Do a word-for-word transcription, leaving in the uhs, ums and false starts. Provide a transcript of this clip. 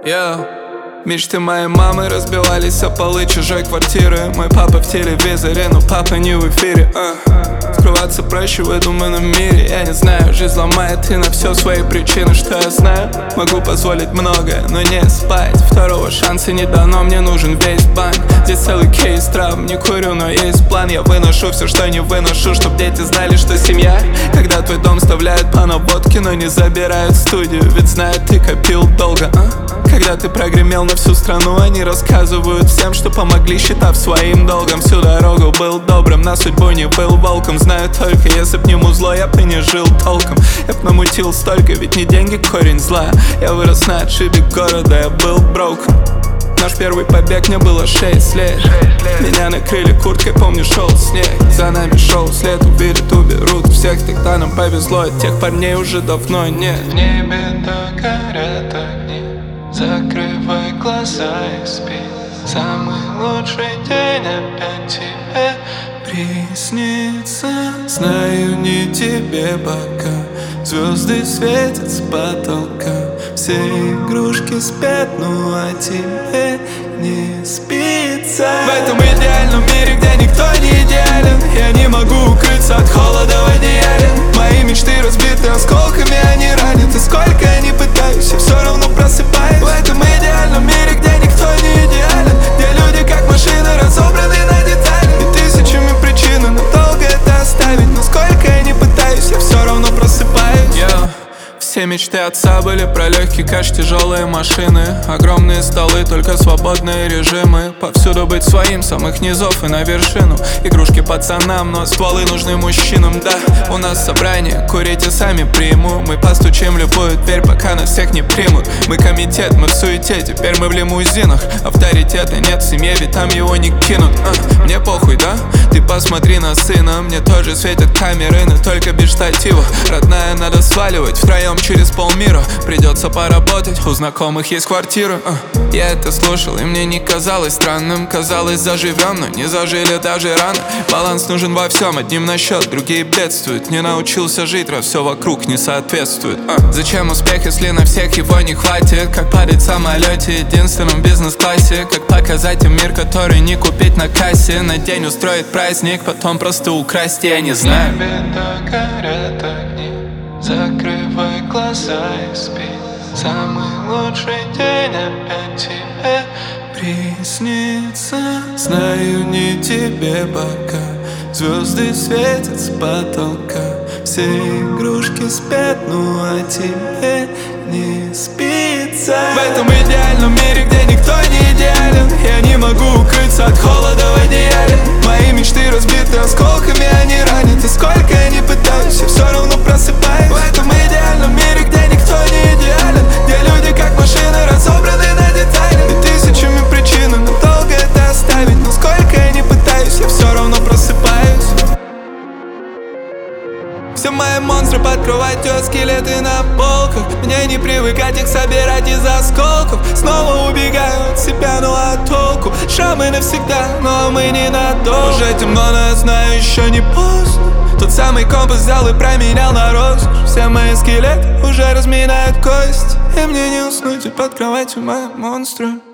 Yeah. Мечты моей мамы разбивались о полы чужой квартиры. Мой папа в телевизоре, но папа не в эфире. uh. Скрываться проще в выдуманном мире. Я не знаю, жизнь ломает и на все свои причины. Что я знаю? Могу позволить многое, но не спать. Второго шанса не дано, мне нужен весь банк. Здесь целый кейс травм, не курю, но есть план. Я выношу все, что не выношу, чтоб дети знали, что семья. Когда твой дом вставляют по наводке, но не забирают в студию. Ведь знают, ты копил долго, а? Когда ты прогремел на всю страну, они рассказывают всем, что помогли, считав своим долгом. Всю дорогу был добрым, на судьбу не был волком. Знаю только, если б не музло, я бы не жил толком. Я б намутил столько, ведь не деньги корень зла. Я вырос на отшибе города, я был broken. Наш первый побег, мне было шесть лет. Меня накрыли курткой, помню, шел снег. За нами шел след, уберут, уберут всех. Тогда нам повезло, от тех парней уже давно нет. В небе то горят огни, закрывай глаза и спи. Самый лучший день опять тебе приснится. Знаю, не тебе пока звезды светят с потолка. Все игрушки спят, ну а тебе не спится. В этом идеальном мире, где никто не идеален, я не могу укрыться от холода в одеяле. Мои мечты разбиты осколками, они ранят. И сколько я не пытаюсь, я все равно просыпаюсь. В этом идеальном мире, где никто не идеален, где люди как машины разобраны на детали. И тысячами причин надолго это оставить. Но сколько я не пытаюсь, я все равно просыпаюсь. yeah. Все мечты отца были про легкий кэш, тяжелые машины, огромные столы, только свободные режимы. Повсюду быть своим, самых низов и на вершину. Игрушки пацанам, но стволы нужны мужчинам. Да, у нас собрание, курите сами приму. Мы постучим в любую дверь, пока нас всех не примут. Мы комитет, мы в суете, теперь мы в лимузинах. Авторитета нет в семье, ведь там его не кинут. а, Мне похуй, да? Ты посмотри на сына. Мне тоже светят камеры, но только без штатива. Родная, надо сваливать втроем через полмира. Придется поработать, у знакомых есть квартира. uh. Я это слушал, и мне не казалось странным. Казалось, заживем, но не зажили даже рано. Баланс нужен во всем, одним на счет, другие бедствуют. Не научился жить, раз все вокруг не соответствует. uh. Зачем успех, если на всех его не хватит? Как падать в самолете, единственном бизнес-классе. Как показать им мир, который не купить на кассе. На день устроить праздник, потом просто украсть, я не знаю. В небе то горят огни, закрывай глаза и спи. Самый лучший день опять тебе приснится. Знаю, не тебе пока звезды светят с потолка. Все игрушки спят, ну а тебе не спится. В этом идеальном мире, где никто не идеален, я не могу укрыться от холода в одеяле. Мои мечты разбиты осколками, они ранят. И сколько я не пытаюсь, я все равно просыпаюсь. В этом идеальном мире, где никто не идеален, где люди как машины разобраны на детали. И тысячами причин надолго это оставить. Но сколько я не пытаюсь, я все равно просыпаюсь. Все мои монстры под кроватью, скелеты на полках. Мне не привыкать их собирать из осколков. Снова убегаю от себя, ну а толку? Шрамы навсегда, но мы ненадолго. Уже темно, но я знаю, еще не поздно. Тот самый компас взял и променял на роскошь. Все мои скелеты уже разминают кость. И мне не уснуть, и под кроватью мои монстры.